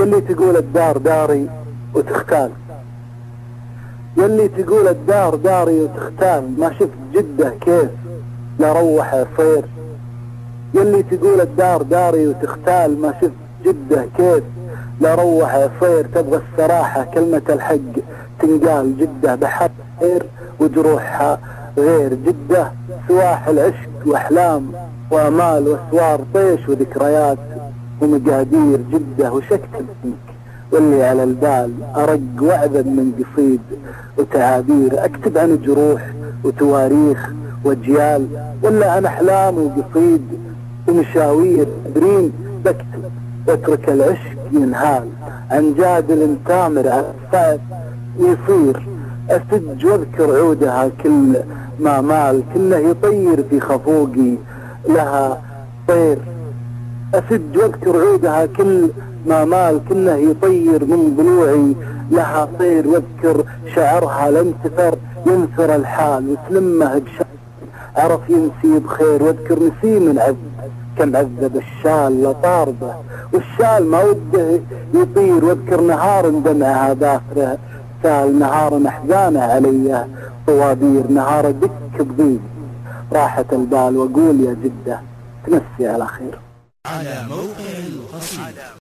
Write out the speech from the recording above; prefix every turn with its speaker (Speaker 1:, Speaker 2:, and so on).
Speaker 1: يلي تقول الدار داري وتختال، يلي تقول الدار داري وتختال، ما شفت جدة كيف لا روح يصير. يلي تقول الدار داري وتختال، ما شفت جدة كيف لا روح يصير. تبغى الصراحة كلمة الحق تنقال، جدة بحر خير وجروحها غير. جدة سواحل عشق واحلام وامال واسوار طيش وذكريات ومقادير. جدة وش اكتب فيك واللي على البال، ارق واعذب من قصيد وتعابير. اكتب عن جروح وتواريخ واجيال، ولا عن احلام وقصيد ومشاوير. ادرين بكتب واترك العشق ينهال، عن جادل تامر على الصعب يصير. اسج واذكر عودها كل ما مال، كله يطير في خفوقي لها طير. اسج واذكر عودها كل ما مال، كله يطير من ضلوعي لها طير. واذكر شعرها لانتثر ينثر الحال، وتلمه بشعر عرف ينسي بخير. واذكر نسيم العذب كم عذب الشال لطاربه، والشال ما وده يطير. واذكر نهار دمعها باخره سال، نهار احزانه علي طوابير. نهار دك بضيق راحة البال، واقول يا جدة تمسي على خير.
Speaker 2: على موقع القصيدة.